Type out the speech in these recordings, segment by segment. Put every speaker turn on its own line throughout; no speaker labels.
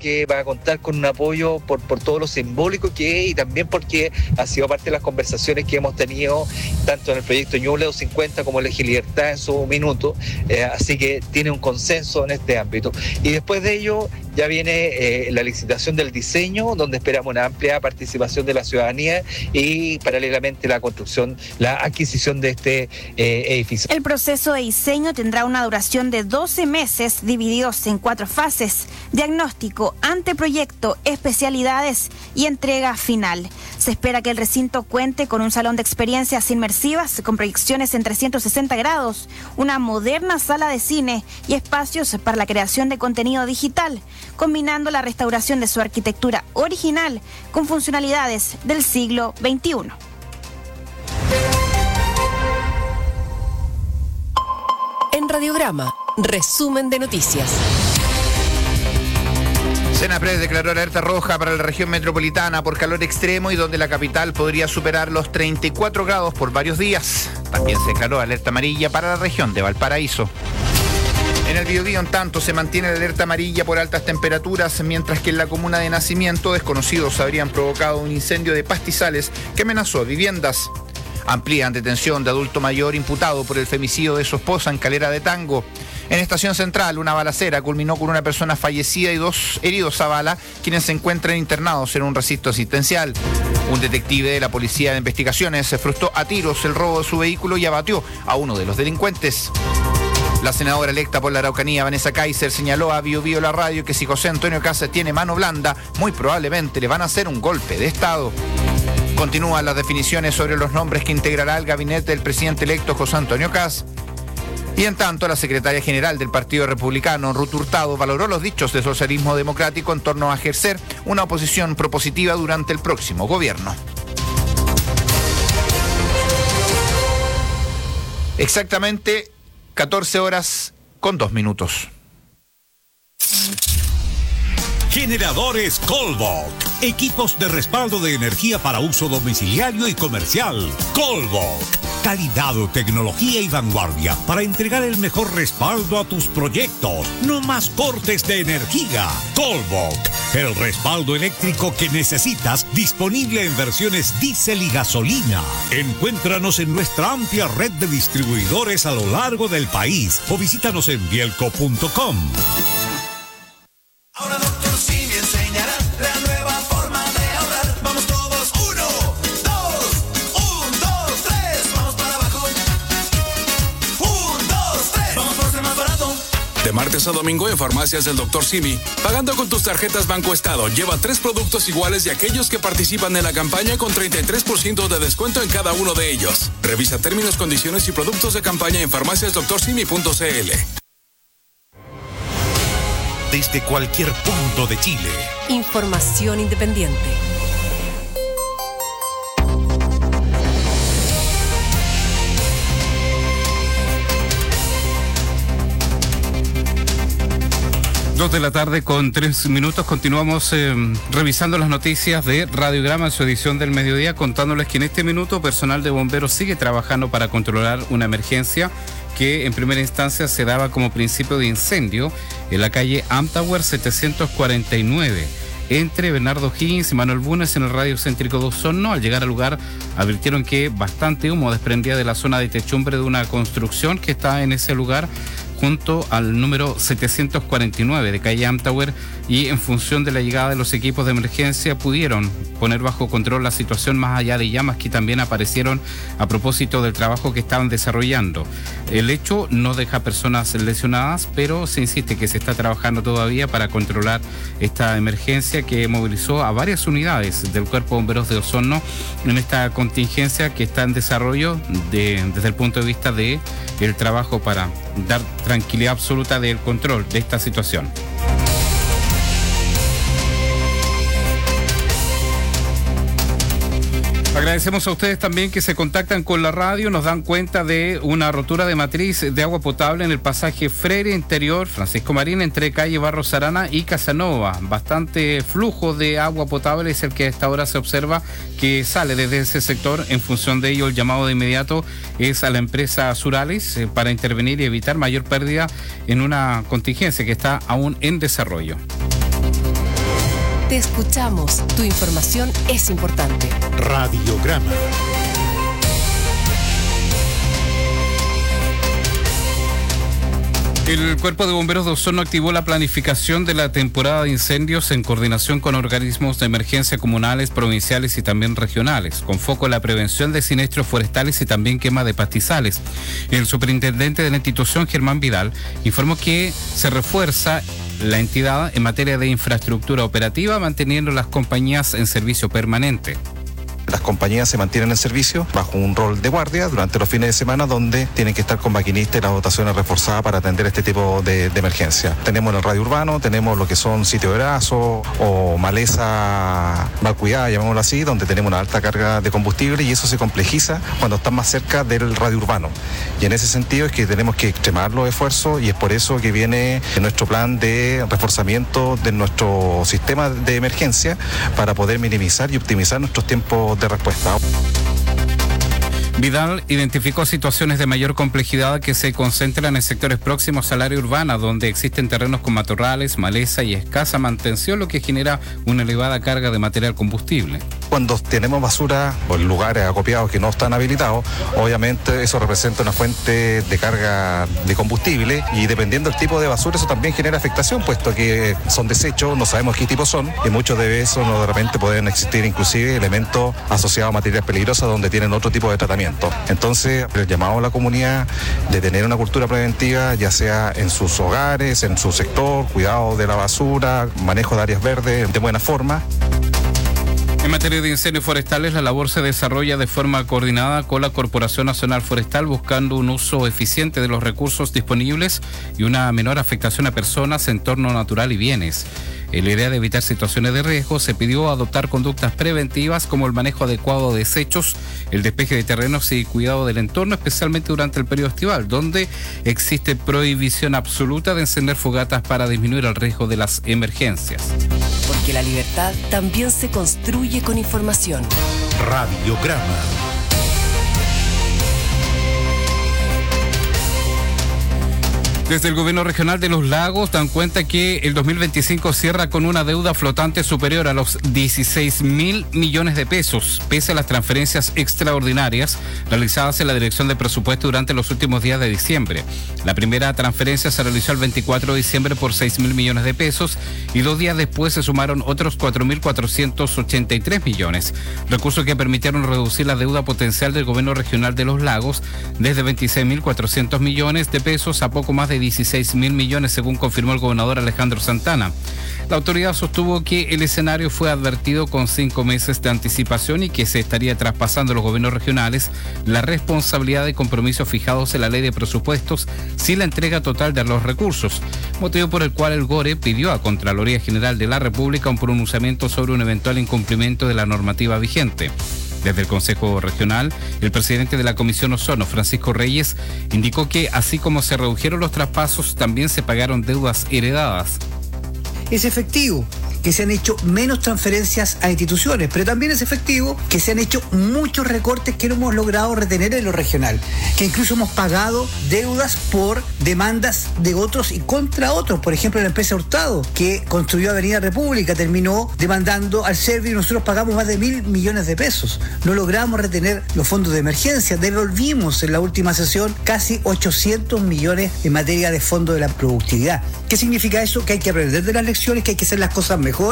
que va a contar con un apoyo por todo lo simbólico que es y también porque ha sido parte de las conversaciones que hemos tenido tanto en el proyecto Ñuble 250 como en Eje Libertad en su minuto, así que tiene un consenso en este ámbito. Y después de ello ya viene la licitación del diseño, donde esperamos una amplia participación de la ciudadanía y paralelamente la construcción, la adquisición de este edificio.
El proceso de diseño tendrá una duración de 12 meses divididos en 4 fases: diagnóstico, anteproyecto, especialidades y entrega final. Se espera que el recinto cuente con un salón de experiencias inmersivas con proyecciones en 360 grados, una moderna sala de cine y espacios para la creación de contenido digital, combinando la restauración de su arquitectura original con funcionalidades del siglo XXI.
En Radiograma, resumen de noticias.
Senapred declaró alerta roja para la región metropolitana por calor extremo y donde la capital podría superar los 34 grados por varios días. También se declaró alerta amarilla para la región de Valparaíso. En el Biobío, en tanto, se mantiene la alerta amarilla por altas temperaturas, mientras que en la comuna de Nacimiento desconocidos habrían provocado un incendio de pastizales que amenazó viviendas. Amplían detención de adulto mayor imputado por el femicidio de su esposa en Calera de Tango. En Estación Central, una balacera culminó con una persona fallecida y 2 heridos a bala, quienes se encuentran internados en un recinto asistencial. Un detective de la Policía de Investigaciones se frustró a tiros el robo de su vehículo y abatió a uno de los delincuentes. La senadora electa por la Araucanía, Vanessa Kaiser, señaló a Biobío La Radio que si José Antonio Kast tiene mano blanda, muy probablemente le van a hacer un golpe de Estado. Continúan las definiciones sobre los nombres que integrará el gabinete del presidente electo José Antonio Kast. Y en tanto, la secretaria general del Partido Republicano, Ruth Hurtado, valoró los dichos del socialismo democrático en torno a ejercer una oposición propositiva durante el próximo gobierno. Exactamente 14 horas con 2 minutos.
Generadores Colbok. Equipos de respaldo de energía para uso domiciliario y comercial. Colbok. Calidad, tecnología y vanguardia para entregar el mejor respaldo a tus proyectos. No más cortes de energía. Colbok. El respaldo eléctrico que necesitas, disponible en versiones diésel y gasolina. Encuéntranos en nuestra amplia red de distribuidores a lo largo del país o visítanos en bielco.com.
Ahora Dr. Simi enseñará la nueva forma de ahorrar. Vamos todos, 1, 2, 1, 2, 3. Vamos para abajo. 1, 2, 3. Vamos por ser más barato.
De martes a domingo en farmacias del Dr. Simi, pagando con tus tarjetas Banco Estado, lleva 3 productos iguales de aquellos que participan en la campaña con 33% de descuento en cada uno de ellos. Revisa términos, condiciones y productos de campaña en farmaciasdoctorsimi.cl.
Desde cualquier punto de Chile.
Información independiente.
Dos de la tarde con 3 minutos. Continuamos revisando las noticias de Radiograma en su edición del mediodía, contándoles que en este minuto personal de bomberos sigue trabajando para controlar una emergencia que en primera instancia se daba como principio de incendio en la calle Amtower 749 entre Bernardo Higgins y Manuel Bunes en el radio céntrico de Osorno. Al llegar al lugar advirtieron que bastante humo desprendía de la zona de techumbre de una construcción que está en ese lugar junto al número 749 de calle Amtower, y en función de la llegada de los equipos de emergencia pudieron poner bajo control la situación, más allá de llamas que también aparecieron a propósito del trabajo que estaban desarrollando. El hecho no deja personas lesionadas, pero se insiste que se está trabajando todavía para controlar esta emergencia que movilizó a varias unidades del Cuerpo de Bomberos de Osorno en esta contingencia que está en desarrollo desde el punto de vista de el trabajo para dar tranquilidad absoluta del control de esta situación. Agradecemos a ustedes también que se contactan con la radio, nos dan cuenta de una rotura de matriz de agua potable en el pasaje Freire Interior Francisco Marín entre calle Barros Arana y Casanova. Bastante flujo de agua potable es el que a esta hora se observa que sale desde ese sector. En función de ello, el llamado de inmediato es a la empresa Surales para intervenir y evitar mayor pérdida en una contingencia que está aún en desarrollo.
Te escuchamos. Tu información es importante.
Radiograma.
El Cuerpo de Bomberos de Osorno activó la planificación de la temporada de incendios en coordinación con organismos de emergencia comunales, provinciales y también regionales, con foco en la prevención de siniestros forestales y también quema de pastizales. El superintendente de la institución, Germán Vidal, informó que se refuerza la entidad en materia de infraestructura operativa, manteniendo las compañías en servicio permanente.
Las compañías se mantienen en servicio bajo un rol de guardia durante los fines de semana, donde tienen que estar con maquinistas y las dotaciones reforzadas para atender este tipo de emergencia. Tenemos en el radio urbano, tenemos lo que son sitios de brazo o maleza mal cuidada, llamémoslo así, donde tenemos una alta carga de combustible, y eso se complejiza cuando están más cerca del radio urbano. Y en ese sentido es que tenemos que extremar los esfuerzos, y es por eso que viene nuestro plan de reforzamiento de nuestro sistema de emergencia para poder minimizar y optimizar nuestros tiempos de respuesta.
Vidal identificó situaciones de mayor complejidad que se concentran en sectores próximos al área urbana, donde existen terrenos con matorrales, maleza y escasa mantención, lo que genera una elevada carga de material combustible.
Cuando tenemos basura por lugares acopiados que no están habilitados, obviamente eso representa una fuente de carga de combustible, y dependiendo del tipo de basura eso también genera afectación, puesto que son desechos, no sabemos qué tipo son, y muchos de esos de repente pueden existir inclusive elementos asociados a materiales peligrosos donde tienen otro tipo de tratamiento. Entonces, el llamado a la comunidad de tener una cultura preventiva, ya sea en sus hogares, en su sector, cuidado de la basura, manejo de áreas verdes de buena forma.
En materia de incendios forestales, la labor se desarrolla de forma coordinada con la Corporación Nacional Forestal, buscando un uso eficiente de los recursos disponibles y una menor afectación a personas, entorno natural y bienes. En la idea de evitar situaciones de riesgo, se pidió adoptar conductas preventivas como el manejo adecuado de desechos, el despeje de terrenos y cuidado del entorno, especialmente durante el periodo estival, donde existe prohibición absoluta de encender fogatas para disminuir el riesgo de las emergencias.
Porque la libertad también se construye con información.
Radiograma.
Desde el gobierno regional de Los Lagos dan cuenta que el 2025 cierra con una deuda flotante superior a los 16.000 millones de pesos, pese a las transferencias extraordinarias realizadas en la Dirección de Presupuesto durante los últimos días de diciembre. La primera transferencia se realizó el 24 de diciembre por 6.000 millones de pesos y 2 días después se sumaron otros 4.483 millones, recursos que permitieron reducir la deuda potencial del gobierno regional de Los Lagos desde 26.400 millones de pesos a poco más de 16.000 millones, según confirmó el gobernador Alejandro Santana. La autoridad sostuvo que el escenario fue advertido con 5 meses de anticipación y que se estaría traspasando a los gobiernos regionales la responsabilidad de compromisos fijados en la ley de presupuestos sin la entrega total de los recursos, motivo por el cual el GORE pidió a Contraloría General de la República un pronunciamiento sobre un eventual incumplimiento de la normativa vigente. Desde el Consejo Regional, el presidente de la Comisión Osorno, Francisco Reyes, indicó que así como se redujeron los traspasos, también se pagaron deudas heredadas.
Es efectivo que se han hecho menos transferencias a instituciones, pero también es efectivo que se han hecho muchos recortes que no hemos logrado retener en lo regional, que incluso hemos pagado deudas por demandas de otros y contra otros. Por ejemplo, la empresa Hurtado, que construyó Avenida República, terminó demandando al Servio y nosotros pagamos más de 1.000 millones de pesos. No logramos retener los fondos de emergencia, devolvimos en la última sesión casi 800 millones en materia de fondo de la productividad. ¿Qué significa eso? Que hay que aprender de las lecciones, que hay que hacer las cosas mejor.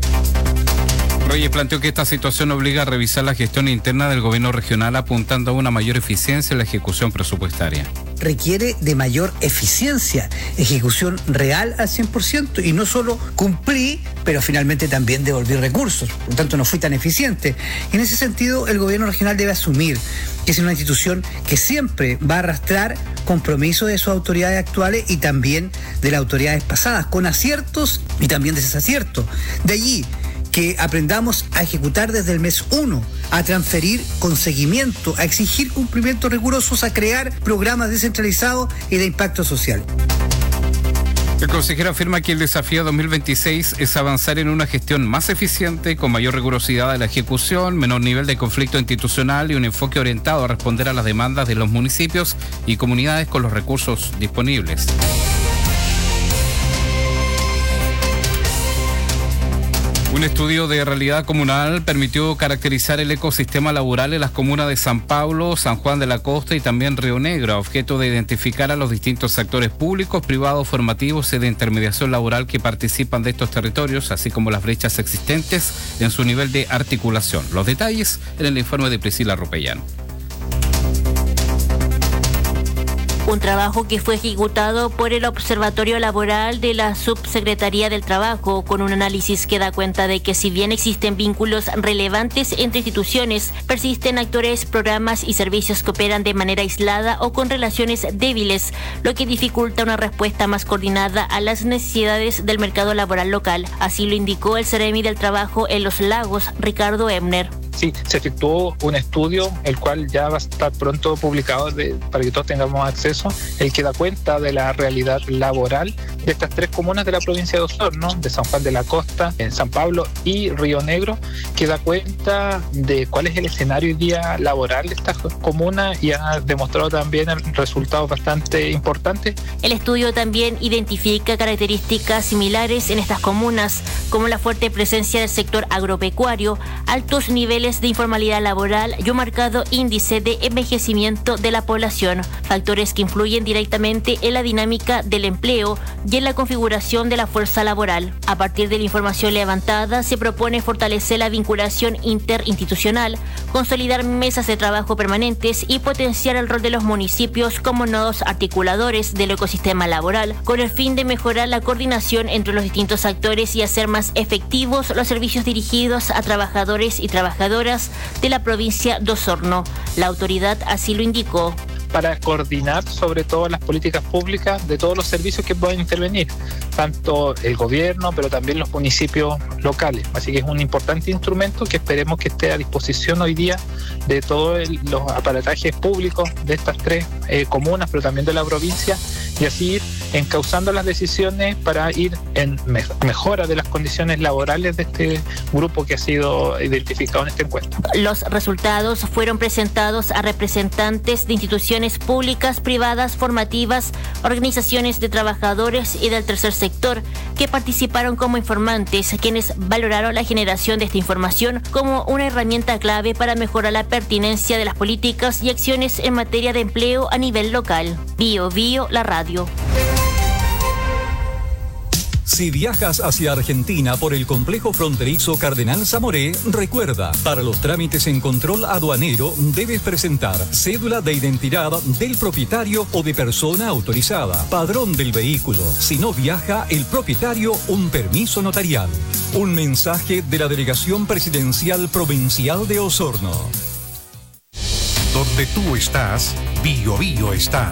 Reyes planteó que esta situación obliga a revisar la gestión interna del gobierno regional, apuntando a una mayor eficiencia en la ejecución presupuestaria.
Requiere de mayor eficiencia, ejecución real al 100%, y no solo cumplí, pero finalmente también devolví recursos. Por lo tanto, no fui tan eficiente. En ese sentido, el gobierno regional debe asumir que es una institución que siempre va a arrastrar compromisos de sus autoridades actuales y también de las autoridades pasadas, con aciertos y también desaciertos. De allí que aprendamos a ejecutar desde el mes 1, a transferir con seguimiento, a exigir cumplimientos rigurosos, a crear programas descentralizados y de impacto social.
El consejero afirma que el desafío 2026 es avanzar en una gestión más eficiente, con mayor rigurosidad de la ejecución, menor nivel de conflicto institucional y un enfoque orientado a responder a las demandas de los municipios y comunidades con los recursos disponibles. Un estudio de realidad comunal permitió caracterizar el ecosistema laboral en las comunas de San Pablo, San Juan de la Costa y también Río Negro, a objeto de identificar a los distintos sectores públicos, privados, formativos y de intermediación laboral que participan de estos territorios, así como las brechas existentes en su nivel de articulación. Los detalles en el informe de Priscila Ropellán.
Un trabajo que fue ejecutado por el Observatorio Laboral de la Subsecretaría del Trabajo, con un análisis que da cuenta de que si bien existen vínculos relevantes entre instituciones, persisten actores, programas y servicios que operan de manera aislada o con relaciones débiles, lo que dificulta una respuesta más coordinada a las necesidades del mercado laboral local. Así lo indicó el Seremi del Trabajo en Los Lagos, Ricardo Ebner.
Sí, se efectuó un estudio, el cual ya va a estar pronto publicado para que todos tengamos acceso, el que da cuenta de la realidad laboral de estas 3 comunas de la provincia de Osorno, de San Juan de la Costa, en San Pablo y Río Negro, que da cuenta de cuál es el escenario hoy día laboral de estas comunas y ha demostrado también resultados bastante importantes.
El estudio también identifica características similares en estas comunas, como la fuerte presencia del sector agropecuario, altos niveles de informalidad laboral y un marcado índice de envejecimiento de la población, factores que influyen directamente en la dinámica del empleo y en la configuración de la fuerza laboral. A partir de la información levantada, se propone fortalecer la vinculación interinstitucional, consolidar mesas de trabajo permanentes y potenciar el rol de los municipios como nodos articuladores del ecosistema laboral, con el fin de mejorar la coordinación entre los distintos actores y hacer más efectivos los servicios dirigidos a trabajadores y trabajadoras de la provincia de Osorno. La autoridad así lo indicó.
Para coordinar sobre todo las políticas públicas de todos los servicios que pueden intervenir, tanto el gobierno, pero también los municipios locales. Así que es un importante instrumento que esperemos que esté a disposición hoy día de todos los aparatajes públicos de estas 3 comunas, pero también de la provincia, y así ir encauzando las decisiones para ir en mejora de las condiciones laborales de este grupo que ha sido identificado en esta encuesta.
Los resultados fueron presentados a representantes de instituciones públicas, privadas, formativas, organizaciones de trabajadores y del tercer sector que participaron como informantes, quienes valoraron la generación de esta información como una herramienta clave para mejorar la pertinencia de las políticas y acciones en materia de empleo a nivel local. Bio Bio, la radio.
Si viajas hacia Argentina por el complejo fronterizo Cardenal Zamoré, recuerda, para los trámites en control aduanero debes presentar cédula de identidad del propietario o de persona autorizada, padrón del vehículo. Si no viaja el propietario, un permiso notarial. Un mensaje de la Delegación Presidencial Provincial de Osorno.
Donde tú estás, Bio Bio está.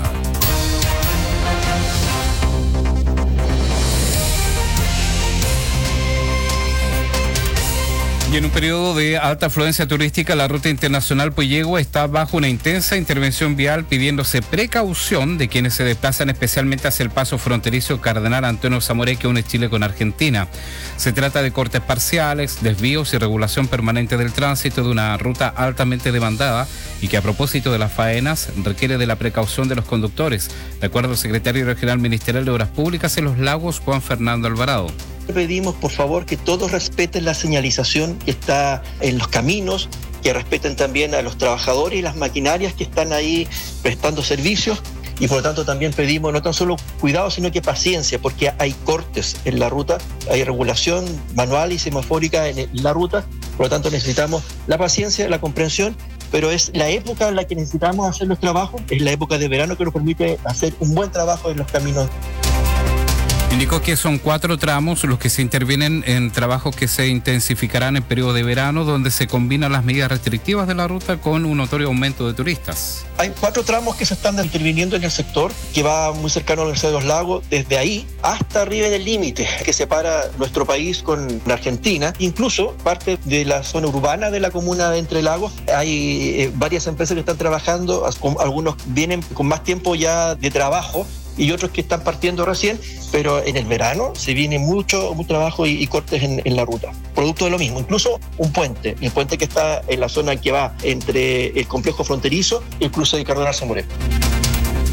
Y en un periodo de alta afluencia turística, la ruta internacional Puyehue está bajo una intensa intervención vial, pidiéndose precaución de quienes se desplazan especialmente hacia el paso fronterizo Cardenal Antonio Zamoré, que une Chile con Argentina. Se trata de cortes parciales, desvíos y regulación permanente del tránsito de una ruta altamente demandada y que, a propósito de las faenas, requiere de la precaución de los conductores, de acuerdo al secretario regional ministerial de Obras Públicas en Los Lagos, Juan Fernando Alvarado.
Pedimos por favor que todos respeten la señalización que está en los caminos, que respeten también a los trabajadores y las maquinarias que están ahí prestando servicios, y por lo tanto también pedimos no tan solo cuidado sino que paciencia, porque hay cortes en la ruta, hay regulación manual y semafórica en la ruta, por lo tanto necesitamos la paciencia, la comprensión, pero es la época en la que necesitamos hacer los trabajos, es la época de verano que nos permite hacer un buen trabajo en los caminos.
Indicó que son 4 tramos los que se intervienen en trabajos que se intensificarán en periodo de verano, donde se combinan las medidas restrictivas de la ruta con un notorio aumento de turistas.
Hay 4 tramos que se están interviniendo en el sector, que va muy cercano a la Universidad de Los Lagos, desde ahí hasta arriba del límite que separa nuestro país con Argentina. Incluso parte de la zona urbana de la comuna de Entre Lagos. Hay varias empresas que están trabajando, algunos vienen con más tiempo ya de trabajo y otros que están partiendo recién, pero en el verano se viene mucho trabajo y cortes en la ruta. Producto de lo mismo, incluso un puente, el puente que está en la zona que va entre el complejo fronterizo y el cruce de Cardenal Zamoré.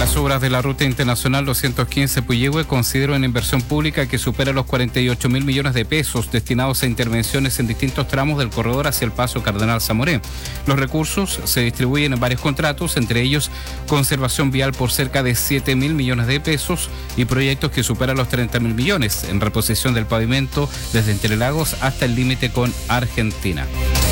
Las obras de la Ruta Internacional 215 Puyehue consideran una inversión pública que supera los 48.000 millones de pesos destinados a intervenciones en distintos tramos del corredor hacia el Paso Cardenal Zamoré. Los recursos se distribuyen en varios contratos, entre ellos conservación vial por cerca de 7.000 millones de pesos y proyectos que superan los 30.000 millones en reposición del pavimento desde Entre Lagos hasta el límite con Argentina.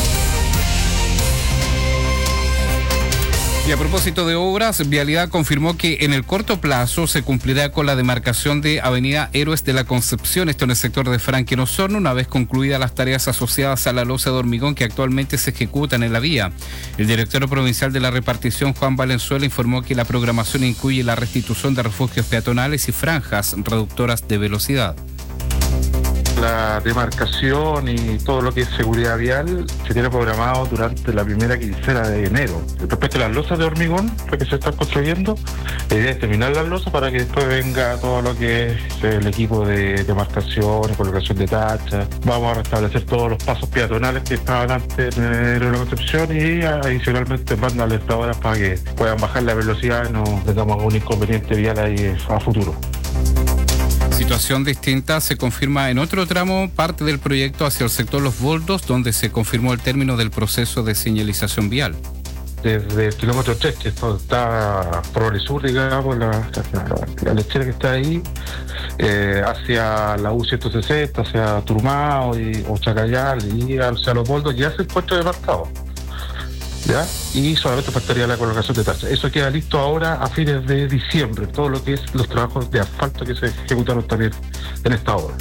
Y a propósito de obras, Vialidad confirmó que en el corto plazo se cumplirá con la demarcación de Avenida Héroes de la Concepción, esto en el sector de Franklin Osorno, una vez concluidas las tareas asociadas a la losa de hormigón que actualmente se ejecutan en la vía. El director provincial de la repartición, Juan Valenzuela, informó que la programación incluye la restitución de refugios peatonales y franjas reductoras de velocidad.
La demarcación y todo lo que es seguridad vial se tiene programado durante la primera quincena de enero. Respecto a las losas de hormigón que se están construyendo, la idea es terminar las losas para que después venga todo lo que es el equipo de demarcación, colocación de tachas. Vamos a restablecer todos los pasos peatonales que estaban antes en la Concepción y adicionalmente manda alertadoras para que puedan bajar la velocidad y no tengamos un inconveniente vial ahí a futuro.
Situación distinta se confirma en otro tramo, parte del proyecto hacia el sector Los Boldos, donde se confirmó el término del proceso de señalización vial.
Desde el kilómetro 3, que esto está Progresur, digamos, la lechera que está ahí, hacia la U160, hacia Turmao o Chacayal y hacia Los Boldos, ya se encuentra demarcado. ¿Ya? Y solamente faltaría la colocación de tachas. Eso queda listo ahora a fines de diciembre, todo lo que es los trabajos de asfalto que se ejecutaron también en esta obra.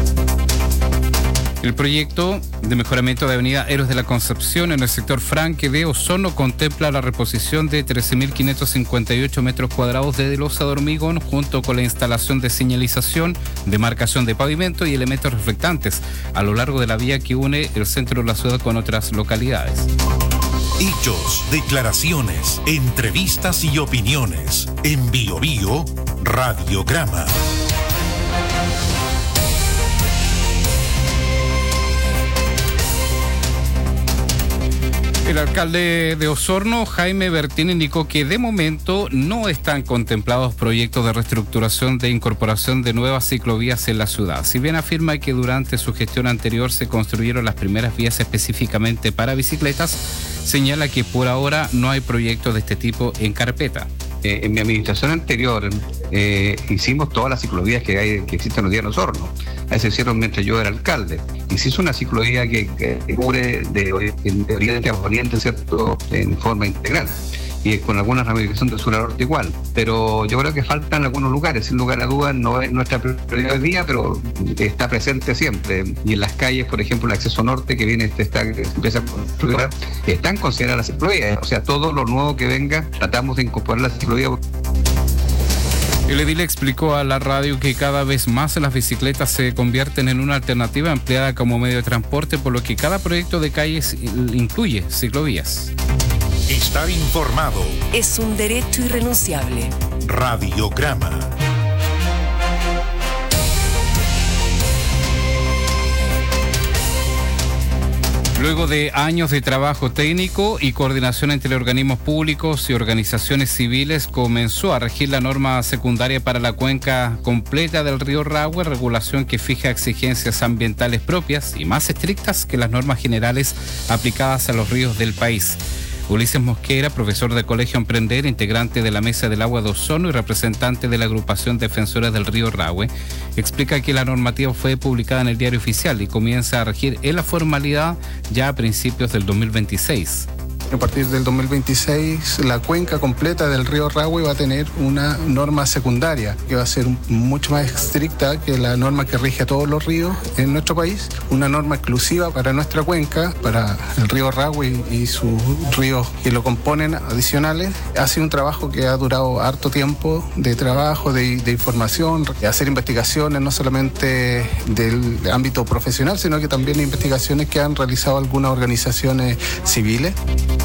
El proyecto de mejoramiento de Avenida Héroes de la Concepción en el sector Franque de Osorno contempla la reposición de 13.558 metros cuadrados de losa de hormigón junto con la instalación de señalización, demarcación de pavimento y elementos reflectantes a lo largo de la vía que une el centro de la ciudad con otras localidades.
Hechos, declaraciones, entrevistas y opiniones. En Bio Bio, Radiograma.
El alcalde de Osorno, Jaime Bertín, indicó que de momento no están contemplados proyectos de reestructuración de incorporación de nuevas ciclovías en la ciudad. Si bien afirma que durante su gestión anterior se construyeron las primeras vías específicamente para bicicletas, señala que por ahora no hay proyectos de este tipo en carpeta.
En mi administración anterior hicimos todas las ciclovías que existen hoy día en Osorno. Se hicieron mientras yo era alcalde. Y se hizo una ciclovía que cubre de oriente a poniente, ¿cierto?, en forma integral. Y con alguna ramificación de sur a norte igual. Pero yo creo que faltan algunos lugares, sin lugar a dudas, no es nuestra prioridad hoy día, pero está presente siempre. Y en las calles, por ejemplo, el acceso norte que viene, que empieza a construir, están consideradas las ciclovías. O sea, todo lo nuevo que venga, tratamos de incorporar la ciclovía.
El edil explicó a la radio que cada vez más las bicicletas se convierten en una alternativa empleada como medio de transporte, por lo que cada proyecto de calles incluye ciclovías.
Estar informado
es un derecho irrenunciable.
Radiograma.
Luego de años de trabajo técnico y coordinación entre organismos públicos y organizaciones civiles, comenzó a regir la norma secundaria para la cuenca completa del río Rahue, regulación que fija exigencias ambientales propias y más estrictas que las normas generales aplicadas a los ríos del país. Ulises Mosquera, profesor de Colegio Emprender, integrante de la Mesa del Agua de Osorno y representante de la agrupación Defensores del Río Rahue, explica que la normativa fue publicada en el Diario Oficial y comienza a regir en la formalidad ya a principios del 2026.
A partir del 2026, la cuenca completa del río Rahue va a tener una norma secundaria que va a ser mucho más estricta que la norma que rige a todos los ríos en nuestro país. Una norma exclusiva para nuestra cuenca, para el río Rahue y sus ríos que lo componen adicionales. Ha sido un trabajo que ha durado harto tiempo de trabajo, de información, de hacer investigaciones no solamente del ámbito profesional, sino que también investigaciones que han realizado algunas organizaciones civiles.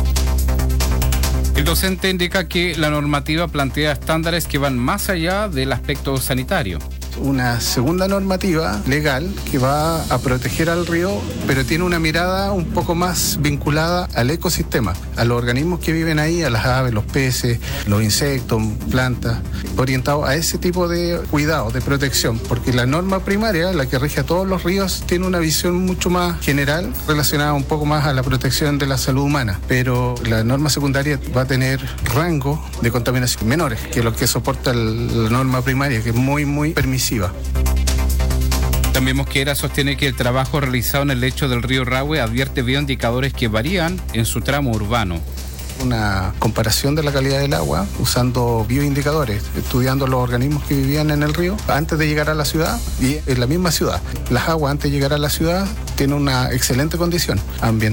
El docente indica que la normativa plantea estándares que van más allá del aspecto sanitario.
una segunda normativa legal que va a proteger al río, pero tiene una mirada un poco más vinculada al ecosistema, a los organismos que viven ahí, a las aves, los peces, los insectos, plantas, orientado a ese tipo de cuidado, de protección, porque la norma primaria, la que rige a todos los ríos, tiene una visión mucho más general, relacionada un poco más a la protección de la salud humana, pero la norma secundaria va a tener rango de contaminación menores que lo que soporta la norma primaria, que es muy permisiva.
También Mosquera sostiene que el trabajo realizado en el lecho del río Rahue advierte bioindicadores que varían en su tramo urbano.
Una comparación de la calidad del agua usando bioindicadores, estudiando los organismos que vivían en el río antes de llegar a la ciudad y en la misma ciudad. Las aguas antes de llegar a la ciudad tienen una excelente condición ambiental.